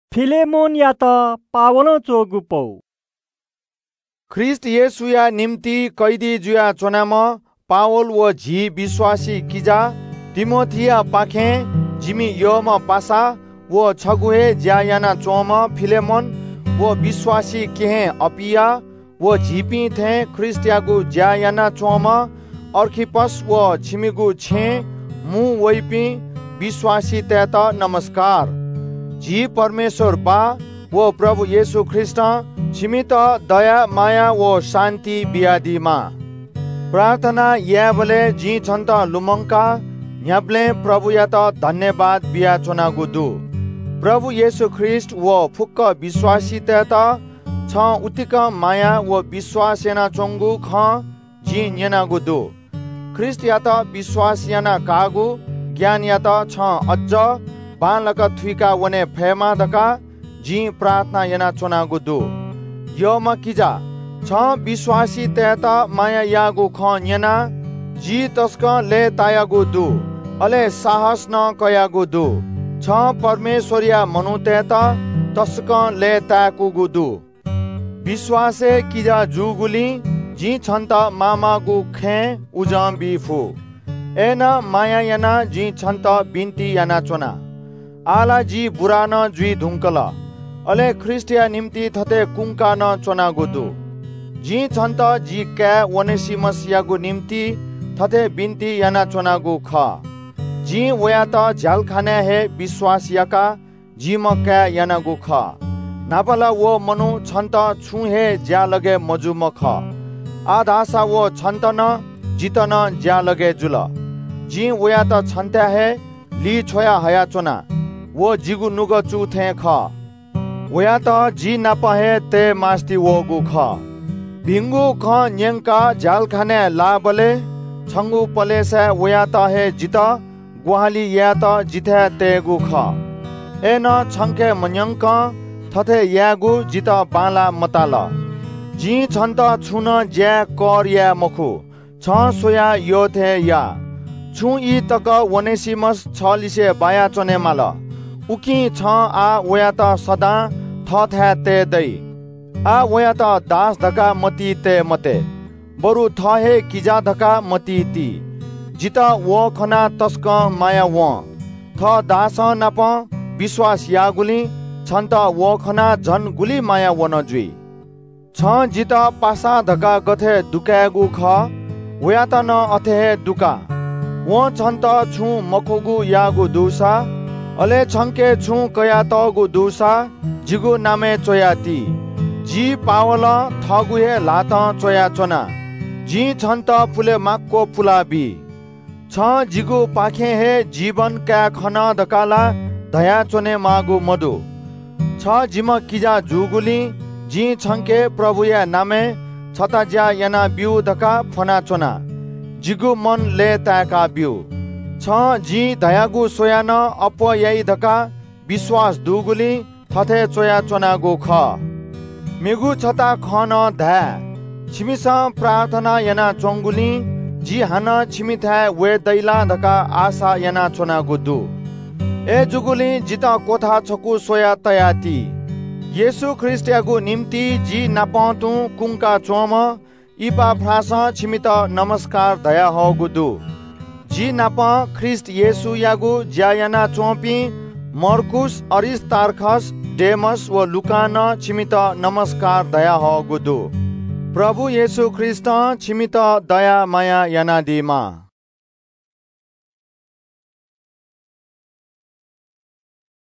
Philemon या त Paulo चोगुपौ ख्रिस्ट येशुया निम्ति कैदी जुया चोनाम पावल व झी विश्वासी किजा तिमोथिया पाखे जिमी योम पासा व छगुहे ज्यायाना चोम फिलेमोन व विश्वासी केहे अपिया व झिपी थे ख्रिस्टियागु ज्यायाना चोम अर्खिपस व छिमिगु छे मु वैपी विश्वासी तेत नमस्कार। जी परमेश्वर बा व प्रभु येशु ख्रिस्ट छिमित दया माया व शान्ति बियादीमा प्रार्थना याबले जी छन्त लुमंका न्याब्ले प्रभु या त धन्यवाद बिया चोनागुदु प्रभु येशु ख्रिस्ट व फुक्क विश्वासी तेत छ उतिक माया व विश्वास याना चोंगु ख जी न्यनागुदु ख्रिस्ट या त विश्वास याना कागु ज्ञान या त छ अज्ज बालक थुइका वने फेमा दका जी प्रार्थना याना चोनागुदु योम किजा छ विश्वासी तेत माया यागु ख न्यना जी तस्क ले तायागुदु अले साहस न कयागुदु छ परमेश्वरिया मनु तेत तस्क ले ताकुगुदु विश्वासे किजा जुगुली जी छन्त मामागु खे उजम बिफु एना माया याना जी छन्त बिन्ती याना चोना आला जी बुरा न जुई धुङ्कल अले ख्रिस्टिया निम्ति थते कुङ्का न चोनागुदु जी छन्त जी क्या वनेसिमस यागु निम्ति थते बिन्ती याना चोनागु ख जी वया त झ्यालखाने हे विश्वास याका जी म क्या यानागु ख नापला वो मनु छन्त छु हे ज्या लगे मजुम ख आधासा वो छन्त न जित न ज्या लगे जुल जी वया त छन्त्या हे ली छोया हया चोना वो जिगु नुग चु थे ख वया त जी नापहे ते मास्ती वोगु ख भिंगु ख न्यंका झालखाने लाबले छंगु पलेसे वया त हे जित गुहाली या त जिथे तेगु ख ए न छंके मन्यंक थथे यागु जित बाला मताल जी छन्त छुन ज्या कर या मखु छ सोया यो थे या छु ई तक वनेसिमस छ लिसे बाया चने माल उकी छ आ वया त सदा थ थे ते दै आ वया त दास धका मती ते मते बरु थ हे किजा धका मती ती जित वो खना तस्क माया वो थ दास नाप विश्वास यागुली छन्त वो खना झन गुली माया वन जुई छ जित पासा धका गथे दुकागु ख वया त न अथे दुका वो छन्त छु मखोगु यागु दुसा अले छंके छु कया तगु दुसा जिगु नामे चोयाती जी पावल थगु हे लात चोया चोना जी छन्त फुले माक्को फुलाबी छ जिगु पाखे हे जीवन क्या खन दकाला दया चोने मागु मधु छ जिम किजा जुगुली जी छंके प्रभु या नामे छता ज्या याना बिउ धका फना चोना जिगु मन ले ताका बिउ छ जी दयागु सोयान अप याई धका विश्वास दुगुली थथे चोया चोनागु ख मेगु छता खन धा छिमिसा प्रार्थना याना चोंगुली जी हान छिमिथा वे दैला धका आशा याना चोनागु दु ए जुगुली जिता कोथा छकु सोया तयाती येशु ख्रिस्टियागु निम्ति जी नापतु कुंका चोम इपा फ्रास छिमित नमस्कार दया होगुदु जी नाप ख्रिस्ट येशु यागु ज्यायाना चोपी मर्कुस अरिस्तार्खस डेमस व लुकान छिमित नमस्कार दया होगुदु प्रभु येशु ख्रिस्ट छिमित दया माया यानादिमा।